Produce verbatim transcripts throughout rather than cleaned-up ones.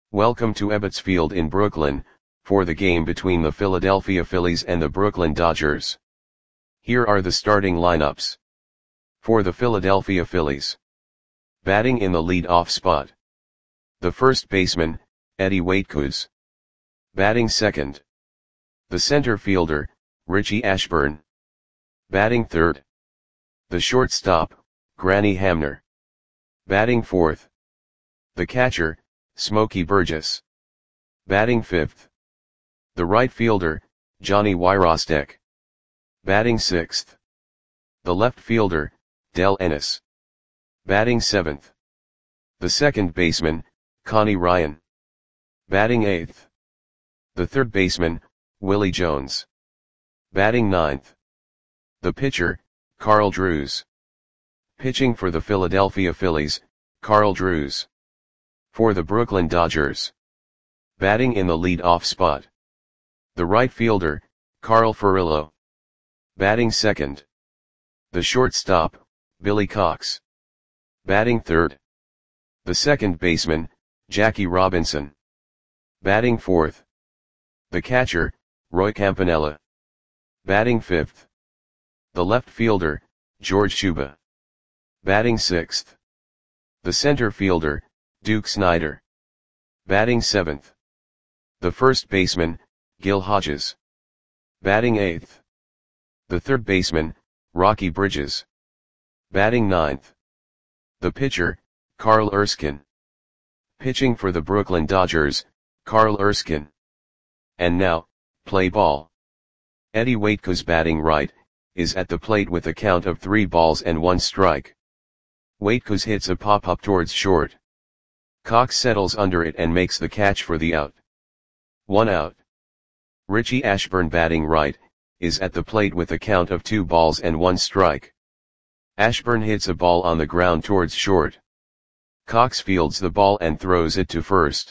Welcome to Ebbets Field in Brooklyn, for the game between the Philadelphia Phillies and the Brooklyn Dodgers. Here are the starting lineups. For the Philadelphia Phillies. Batting in the lead-off spot. The first baseman, Eddie Waitkus. Batting second. The center fielder, Richie Ashburn. Batting third. The shortstop, Granny Hamner. Batting fourth. The catcher, Smokey Burgess. Batting fifth. The right fielder, Johnny Wyrostek. Batting sixth. The left fielder, Del Ennis. Batting seventh. The second baseman, Connie Ryan. Batting eighth. The third baseman, Willie Jones. Batting ninth. The pitcher, Carl Drews. Pitching for the Philadelphia Phillies, Carl Drews. For the Brooklyn Dodgers. Batting in the lead-off spot. The right fielder, Carl Furillo. Batting second. The shortstop, Billy Cox. Batting third. The second baseman, Jackie Robinson. Batting fourth. The catcher, Roy Campanella. Batting fifth. The left fielder, George Shuba. Batting sixth. The center fielder, Duke Snider. Batting seventh. The first baseman, Gil Hodges. Batting eighth. The third baseman, Rocky Bridges. Batting ninth. The pitcher, Carl Erskine. Pitching for the Brooklyn Dodgers, Carl Erskine. And now, play ball. Eddie Waitkus batting right, is at the plate with a count of three balls and one strike. Waitkus hits a pop-up towards short. Cox settles under it and makes the catch for the out. One out. Richie Ashburn batting right, is at the plate with a count of two balls and one strike. Ashburn hits a ball on the ground towards short. Cox fields the ball and throws it to first.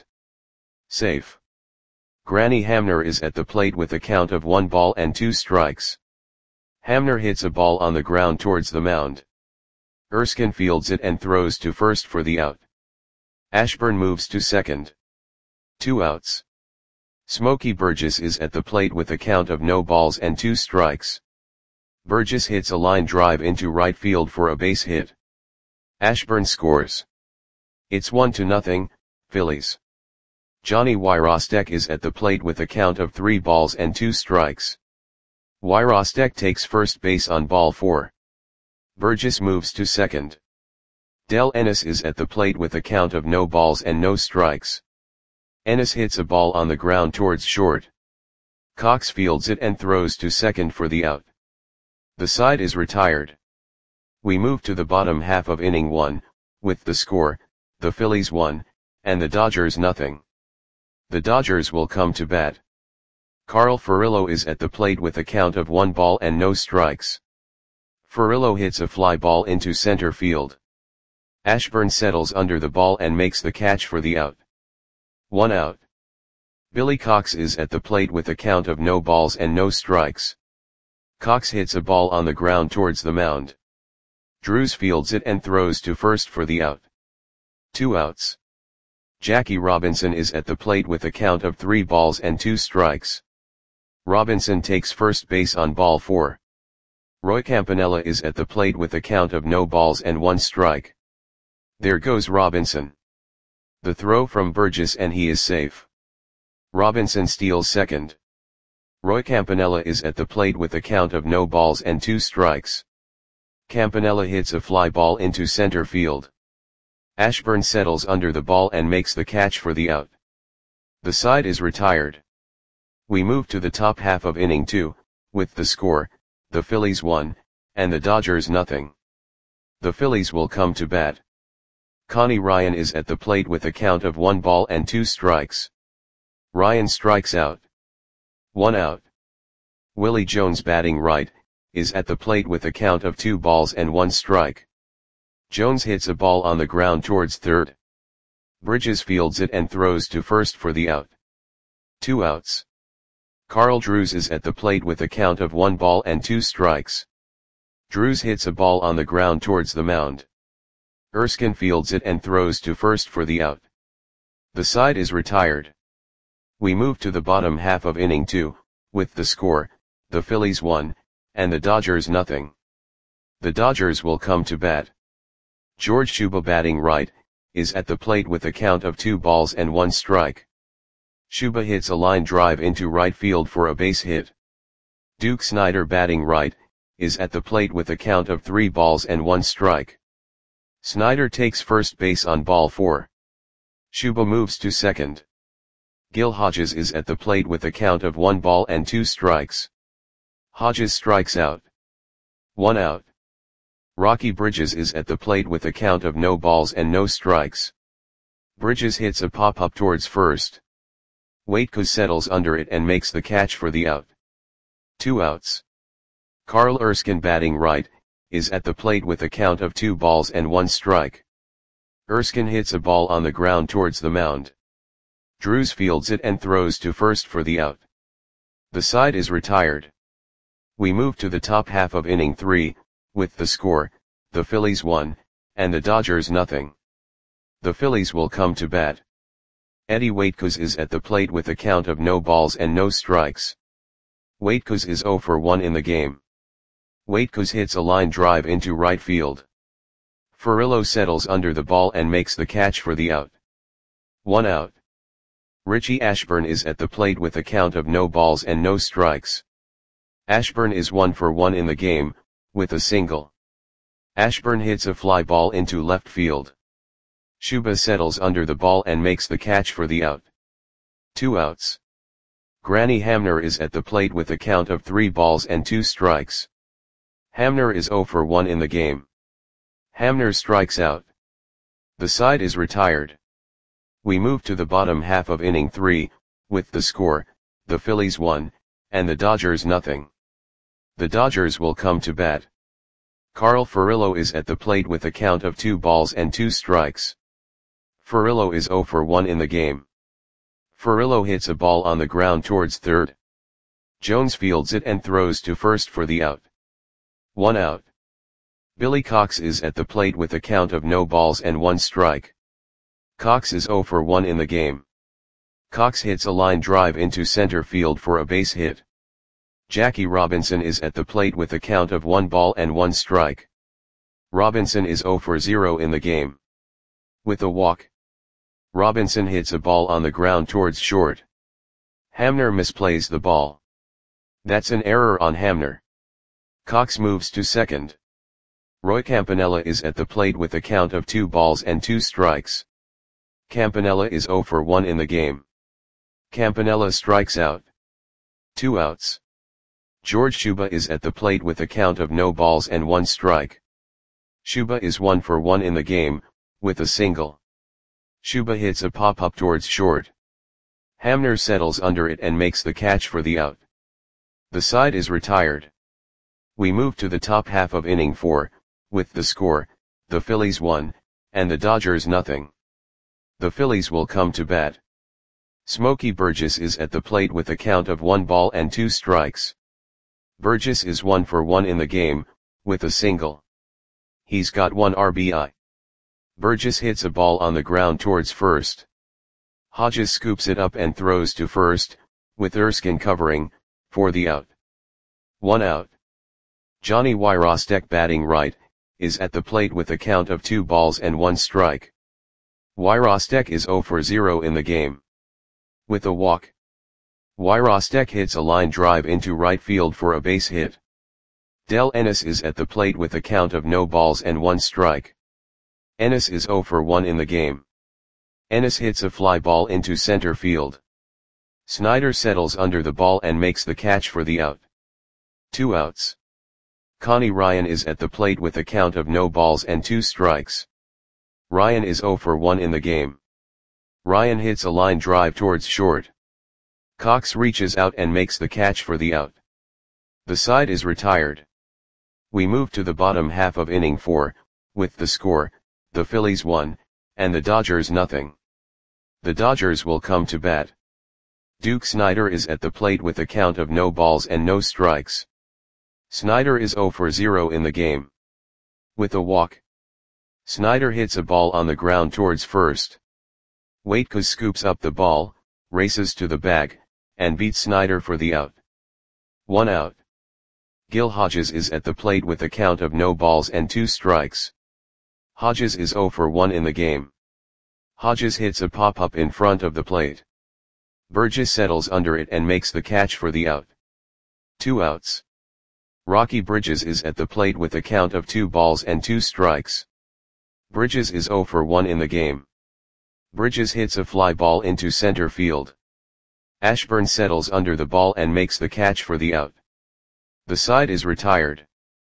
Safe. Granny Hamner is at the plate with a count of one ball and two strikes. Hamner hits a ball on the ground towards the mound. Erskine fields it and throws to first for the out. Ashburn moves to second. Two outs. Smokey Burgess is at the plate with a count of no balls and two strikes. Burgess hits a line drive into right field for a base hit. Ashburn scores. It's one to nothing, Phillies. Johnny Wyrostek is at the plate with a count of three balls and two strikes. Wyrostek takes first base on ball four. Burgess moves to second. Del Ennis is at the plate with a count of no balls and no strikes. Ennis hits a ball on the ground towards short. Cox fields it and throws to second for the out. The side is retired. We move to the bottom half of inning one, with the score, the Phillies one, and the Dodgers nothing. The Dodgers will come to bat. Carl Furillo is at the plate with a count of one ball and no strikes. Furillo hits a fly ball into center field. Ashburn settles under the ball and makes the catch for the out. One out. Billy Cox is at the plate with a count of no balls and no strikes. Cox hits a ball on the ground towards the mound. Drews fields it and throws to first for the out. Two outs. Jackie Robinson is at the plate with a count of three balls and two strikes. Robinson takes first base on ball four. Roy Campanella is at the plate with a count of no balls and one strike. There goes Robinson. The throw from Burgess and he is safe. Robinson steals second. Roy Campanella is at the plate with a count of no balls and two strikes. Campanella hits a fly ball into center field. Ashburn settles under the ball and makes the catch for the out. The side is retired. We move to the top half of inning two, with the score, the Phillies one, and the Dodgers nothing. The Phillies will come to bat. Connie Ryan is at the plate with a count of one ball and two strikes. Ryan strikes out. One out. Willie Jones batting right, is at the plate with a count of two balls and one strike. Jones hits a ball on the ground towards third. Bridges fields it and throws to first for the out. Two outs. Carl Drews is at the plate with a count of one ball and two strikes. Drews hits a ball on the ground towards the mound. Erskine fields it and throws to first for the out. The side is retired. We move to the bottom half of inning two, with the score, the Phillies one, and the Dodgers nothing. The Dodgers will come to bat. George Shuba, batting right, is at the plate with a count of two balls and one strike. Shuba hits a line drive into right field for a base hit. Duke Snider, batting right, is at the plate with a count of three balls and one strike. Snider takes first base on ball four. Shuba moves to second. Gil Hodges is at the plate with a count of one ball and two strikes. Hodges strikes out. One out. Rocky Bridges is at the plate with a count of no balls and no strikes. Bridges hits a pop-up towards first. Waitkus settles under it and makes the catch for the out. Two outs. Carl Erskine, batting right, is at the plate with a count of two balls and one strike. Erskine hits a ball on the ground towards the mound. Drews fields it and throws to first for the out. The side is retired. We move to the top half of inning three, with the score, the Phillies one, and the Dodgers nothing. The Phillies will come to bat. Eddie Waitkus is at the plate with a count of no balls and no strikes. Waitkus is oh for one in the game. Waitkus hits a line drive into right field. Furillo settles under the ball and makes the catch for the out. One out. Richie Ashburn is at the plate with a count of no balls and no strikes. Ashburn is one for one in the game, with a single. Ashburn hits a fly ball into left field. Shuba settles under the ball and makes the catch for the out. Two outs. Granny Hamner is at the plate with a count of three balls and two strikes. Hamner is oh for one in the game. Hamner strikes out. The side is retired. We move to the bottom half of inning three, with the score, the Phillies one, and the Dodgers nothing. The Dodgers will come to bat. Carl Furillo is at the plate with a count of two balls and two strikes. Furillo is oh for one in the game. Furillo hits a ball on the ground towards third. Jones fields it and throws to first for the out. One out. Billy Cox is at the plate with a count of no balls and one strike. Cox is oh for one in the game. Cox hits a line drive into center field for a base hit. Jackie Robinson is at the plate with a count of one ball and one strike. Robinson is oh for zero in the game. With a walk, Robinson hits a ball on the ground towards short. Hamner misplays the ball. That's an error on Hamner. Cox moves to second. Roy Campanella is at the plate with a count of two balls and two strikes. Campanella is oh for one in the game. Campanella strikes out. Two outs. George Shuba is at the plate with a count of no balls and one strike. Shuba is one for one in the game, with a single. Shuba hits a pop-up towards short. Hamner settles under it and makes the catch for the out. The side is retired. We move to the top half of inning four, with the score, the Phillies one, and the Dodgers nothing. The Phillies will come to bat. Smokey Burgess is at the plate with a count of one ball and two strikes. Burgess is one for one in the game, with a single. He's got one R B I. Burgess hits a ball on the ground towards first. Hodges scoops it up and throws to first, with Erskine covering, for the out. One out. Johnny Wyrostek, batting right, is at the plate with a count of two balls and one strike. Wyrostek is oh for zero in the game. With a walk, Wyrostek hits a line drive into right field for a base hit. Del Ennis is at the plate with a count of no balls and one strike. Ennis is oh for one in the game. Ennis hits a fly ball into center field. Snider settles under the ball and makes the catch for the out. Two outs. Connie Ryan is at the plate with a count of no balls and two strikes. Ryan is oh for one in the game. Ryan hits a line drive towards short. Cox reaches out and makes the catch for the out. The side is retired. We move to the bottom half of inning four, with the score, the Phillies one, and the Dodgers nothing. The Dodgers will come to bat. Duke Snider is at the plate with a count of no balls and no strikes. Snider is oh for zero in the game. With a walk, Snider hits a ball on the ground towards first. Waitkos scoops up the ball, races to the bag, and beats Snyder for the out. One out. Gil Hodges is at the plate with a count of no balls and two strikes. Hodges is zero for one in the game. Hodges hits a pop-up in front of the plate. Burgess settles under it and makes the catch for the out. Two outs. Rocky Bridges is at the plate with a count of two balls and two strikes. Bridges is zero for one in the game. Bridges hits a fly ball into center field. Ashburn settles under the ball and makes the catch for the out. The side is retired.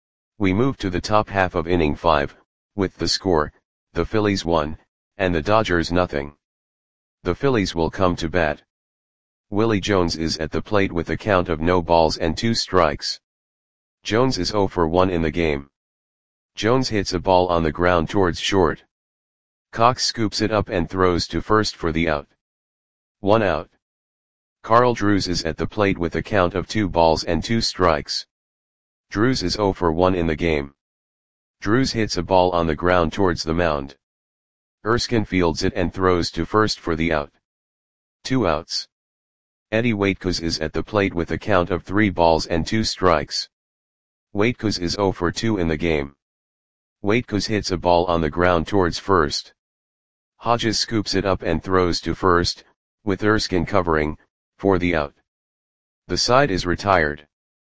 We move to the top half of inning five, with the score, the Phillies one, and the Dodgers nothing. The Phillies will come to bat. Willie Jones is at the plate with a count of no balls and two strikes. Jones is zero for one in the game. Jones hits a ball on the ground towards short. Cox scoops it up and throws to first for the out. One out. Carl Drews is at the plate with a count of two balls and two strikes. Drews is zero for one in the game. Drews hits a ball on the ground towards the mound. Erskine fields it and throws to first for the out. Two outs. Eddie Waitkos is at the plate with a count of three balls and two strikes. Waitkos is zero for two in the game. Waitkos hits a ball on the ground towards first. Hodges scoops it up and throws to first, with Erskine covering, for the out. The side is retired.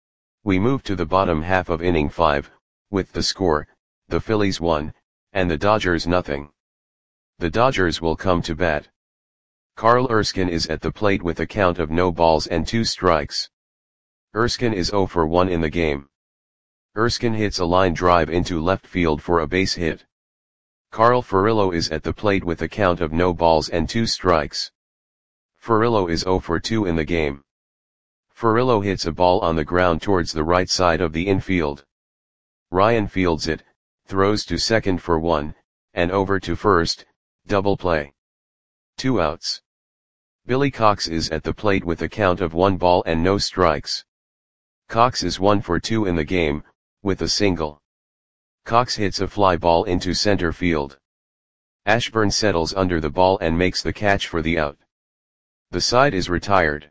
We move to the bottom half of inning five, with the score, the Phillies one, and the Dodgers nothing. The Dodgers will come to bat. Carl Erskine is at the plate with a count of no balls and two strikes. Erskine is zero for one in the game. Erskine hits a line drive into left field for a base hit. Carl Furillo is at the plate with a count of no balls and two strikes. Furillo is zero for two in the game. Furillo hits a ball on the ground towards the right side of the infield. Ryan fields it, throws to second for one, and over to first, double play. Two outs. Billy Cox is at the plate with a count of one ball and no strikes. Cox is one for two in the game, with a single. Cox hits a fly ball into center field. Ashburn settles under the ball and makes the catch for the out. The side is retired.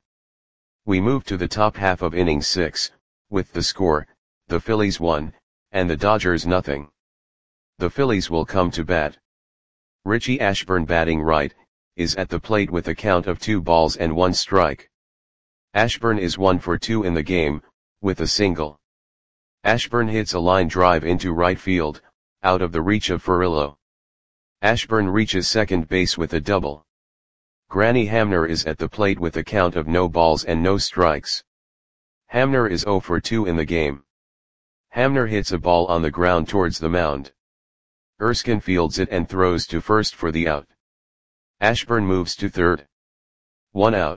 We move to the top half of inning six, with the score, the Phillies one, and the Dodgers nothing. The Phillies will come to bat. Richie Ashburn, batting right, is at the plate with a count of two balls and one strike. Ashburn is one for two in the game, with a single. Ashburn hits a line drive into right field, out of the reach of Furillo. Ashburn reaches second base with a double. Granny Hamner is at the plate with a count of no balls and no strikes. Hamner is zero for two in the game. Hamner hits a ball on the ground towards the mound. Erskine fields it and throws to first for the out. Ashburn moves to third. One out.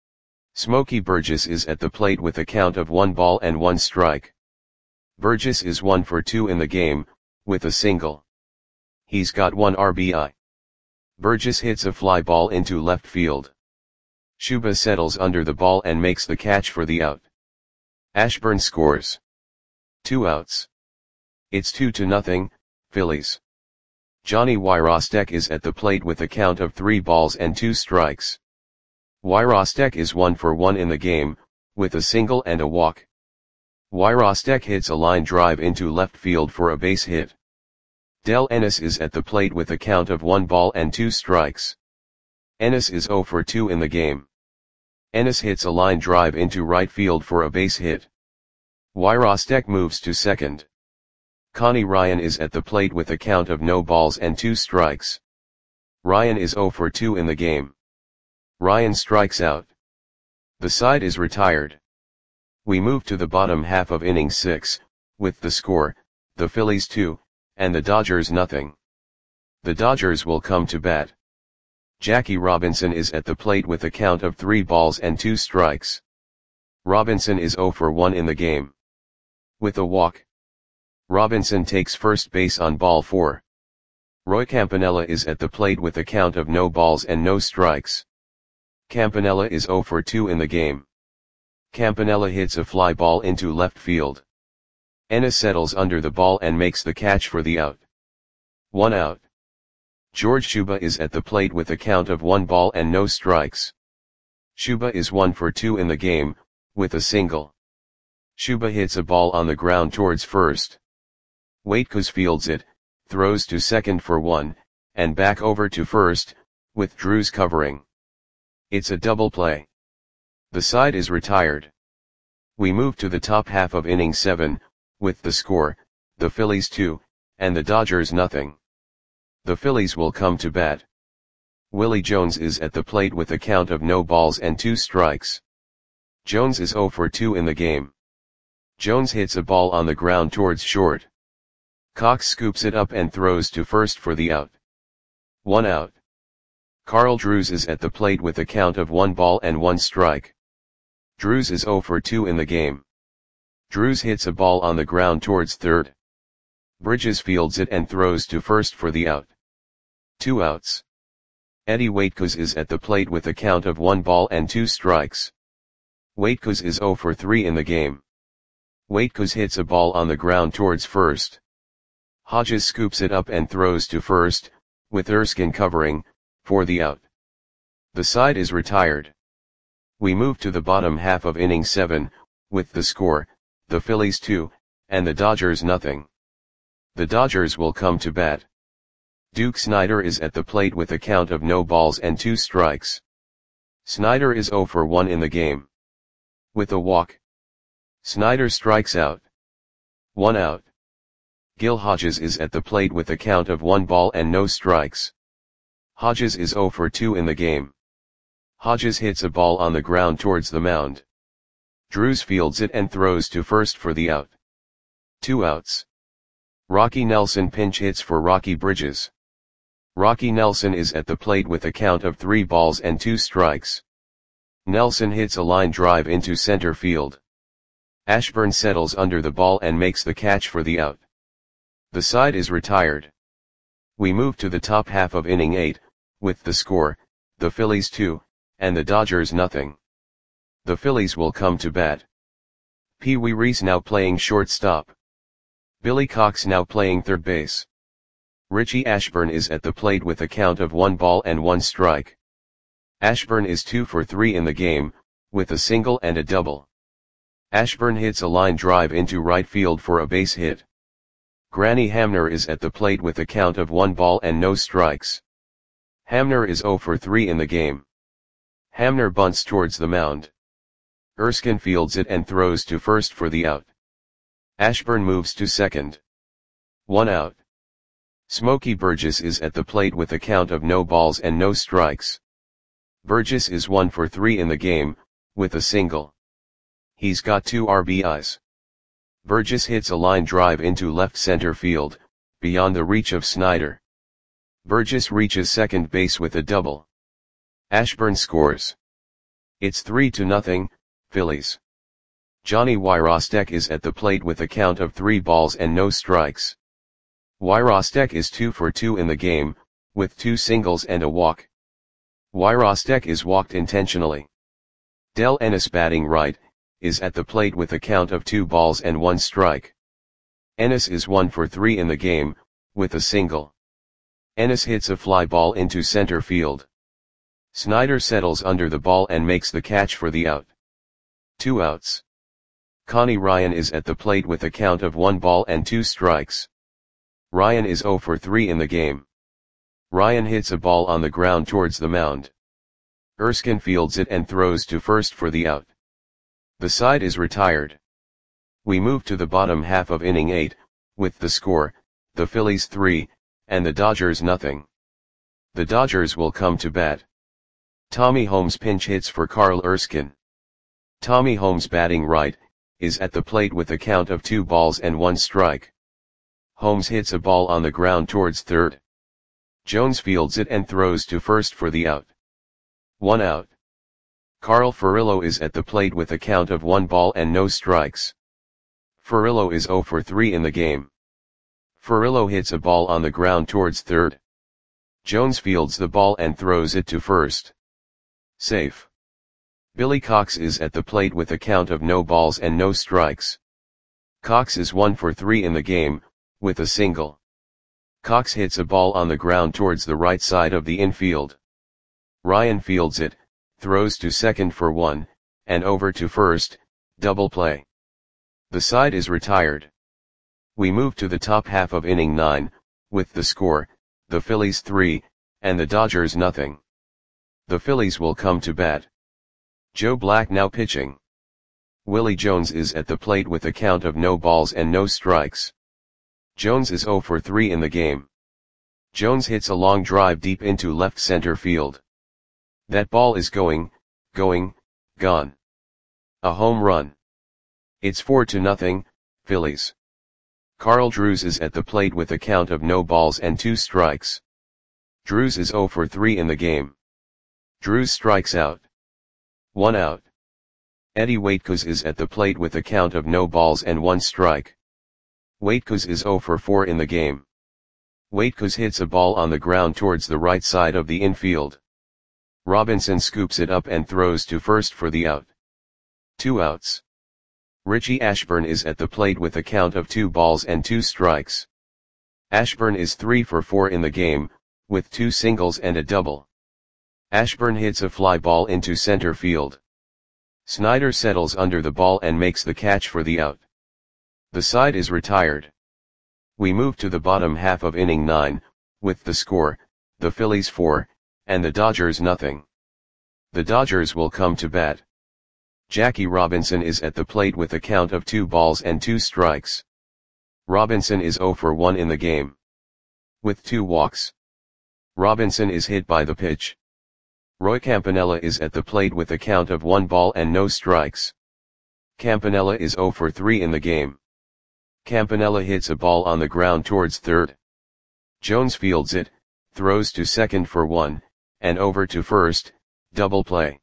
Smokey Burgess is at the plate with a count of one ball and one strike. Burgess is one for two in the game, with a single. He's got one R B I. Burgess hits a fly ball into left field. Shuba settles under the ball and makes the catch for the out. Ashburn scores. Two outs. It's two to nothing, Phillies. Johnny Wyrostek is at the plate with a count of three balls and two strikes. Wyrostek is one for one in the game, with a single and a walk. Wyrostek hits a line drive into left field for a base hit. Del Ennis is at the plate with a count of one ball and two strikes. Ennis is zero for two in the game. Ennis hits a line drive into right field for a base hit. Wyrostek moves to second. Connie Ryan is at the plate with a count of no balls and two strikes. Ryan is zero for two in the game. Ryan strikes out. The side is retired. We move to the bottom half of inning six, with the score, the Phillies two, and the Dodgers nothing. The Dodgers will come to bat. Jackie Robinson is at the plate with a count of three balls and two strikes. Robinson is zero for one in the game. With a walk. Robinson takes first base on ball four. Roy Campanella is at the plate with a count of no balls and no strikes. Campanella is zero for two in the game. Campanella hits a fly ball into left field. Ennis settles under the ball and makes the catch for the out. One out. George Shuba is at the plate with a count of one ball and no strikes. Shuba is one for two in the game, with a single. Shuba hits a ball on the ground towards first. Waitkos fields it, throws to second for one, and back over to first, with Drews covering. It's a double play. The side is retired. We move to the top half of inning seven, with the score, the Phillies two, and the Dodgers nothing. The Phillies will come to bat. Willie Jones is at the plate with a count of no balls and two strikes. Jones is oh for two in the game. Jones hits a ball on the ground towards short. Cox scoops it up and throws to first for the out. One out. Carl Drews is at the plate with a count of one ball and one strike. Drews is oh for two in the game. Drews hits a ball on the ground towards third. Bridges fields it and throws to first for the out. Two outs. Eddie Waitkos is at the plate with a count of one ball and two strikes. Waitkos is oh for three in the game. Waitkos hits a ball on the ground towards first. Hodges scoops it up and throws to first, with Erskine covering, for the out. The side is retired. We move to the bottom half of inning seven, with the score, the Phillies two, and the Dodgers nothing. The Dodgers will come to bat. Duke Snider is at the plate with a count of no balls and two strikes. Snider is oh for one in the game. With a walk. Snider strikes out. One out. Gil Hodges is at the plate with a count of one ball and no strikes. Hodges is oh for two in the game. Hodges hits a ball on the ground towards the mound. Drews fields it and throws to first for the out. Two outs. Rocky Nelson pinch hits for Rocky Bridges. Rocky Nelson is at the plate with a count of three balls and two strikes. Nelson hits a line drive into center field. Ashburn settles under the ball and makes the catch for the out. The side is retired. We move to the top half of inning eight, with the score, the Phillies two, and the Dodgers nothing. The Phillies will come to bat. Pee Wee Reese now playing shortstop. Billy Cox now playing third base. Richie Ashburn is at the plate with a count of one ball and one strike. Ashburn is two for three in the game, with a single and a double. Ashburn hits a line drive into right field for a base hit. Granny Hamner is at the plate with a count of one ball and no strikes. Hamner is oh for three in the game. Hamner bunts towards the mound. Erskine fields it and throws to first for the out. Ashburn moves to second. One out. Smokey Burgess is at the plate with a count of no balls and no strikes. Burgess is one for three in the game, with a single. He's got two R B Is. Burgess hits a line drive into left center field, beyond the reach of Snider. Burgess reaches second base with a double. Ashburn scores. It's three to nothing, Phillies. Johnny Wyrostek is at the plate with a count of three balls and no strikes. Wyrostek is two for two in the game, with two singles and a walk. Wyrostek is walked intentionally. Del Ennis batting right, is at the plate with a count of two balls and one strike. Ennis is one for three in the game, with a single. Ennis hits a fly ball into center field. Snider settles under the ball and makes the catch for the out. Two outs. Connie Ryan is at the plate with a count of one ball and two strikes. Ryan is oh for three in the game. Ryan hits a ball on the ground towards the mound. Erskine fields it and throws to first for the out. The side is retired. We move to the bottom half of inning eight, with the score, the Phillies three, and the Dodgers nothing. The Dodgers will come to bat. Tommy Holmes pinch hits for Carl Erskine. Tommy Holmes batting right, is at the plate with a count of two balls and one strike. Holmes hits a ball on the ground towards third. Jones fields it and throws to first for the out. One out. Carl Furillo is at the plate with a count of one ball and no strikes. Furillo is oh for three in the game. Furillo hits a ball on the ground towards third. Jones fields the ball and throws it to first. Safe. Billy Cox is at the plate with a count of no balls and no strikes. Cox is one for three in the game, with a single. Cox hits a ball on the ground towards the right side of the infield. Ryan fields it, throws to second for one, and over to first, double play. The side is retired. We move to the top half of inning nine, with the score, the Phillies three, and the Dodgers nothing. The Phillies will come to bat. Joe Black now pitching. Willie Jones is at the plate with a count of no balls and no strikes. Jones is oh for three in the game. Jones hits a long drive deep into left center field. That ball is going, going, gone. A home run. It's four to nothing, Phillies. Carl Drews is at the plate with a count of no balls and two strikes. Drews is oh for three in the game. Drews strikes out. One out. Eddie Waitkus is at the plate with a count of no balls and one strike. Waitkus is oh for four in the game. Waitkus hits a ball on the ground towards the right side of the infield. Robinson scoops it up and throws to first for the out. Two outs. Richie Ashburn is at the plate with a count of two balls and two strikes. Ashburn is three for four in the game, with two singles and a double. Ashburn hits a fly ball into center field. Snyder settles under the ball and makes the catch for the out. The side is retired. We move to the bottom half of inning nine, with the score, the Phillies four, and the Dodgers nothing. The Dodgers will come to bat. Jackie Robinson is at the plate with a count of two balls and two strikes. Robinson is oh for one in the game. With two walks. Robinson is hit by the pitch. Roy Campanella is at the plate with a count of one ball and no strikes. Campanella is oh for three in the game. Campanella hits a ball on the ground towards third. Jones fields it, throws to second for one, and over to first, double play.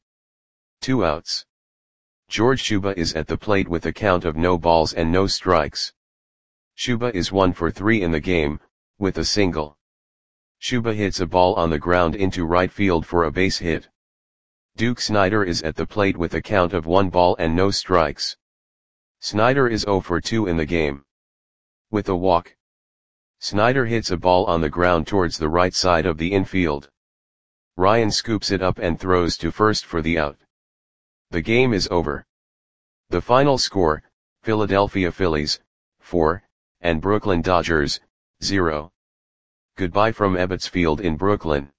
Two outs. George Shuba is at the plate with a count of no balls and no strikes. Shuba is one for three in the game, with a single. Shuba hits a ball on the ground into right field for a base hit. Duke Snider is at the plate with a count of one ball and no strikes. Snider is oh for two in the game. With a walk. Snider hits a ball on the ground towards the right side of the infield. Ryan scoops it up and throws to first for the out. The game is over. The final score, Philadelphia Phillies, four, and Brooklyn Dodgers, zero. Goodbye from Ebbets Field in Brooklyn.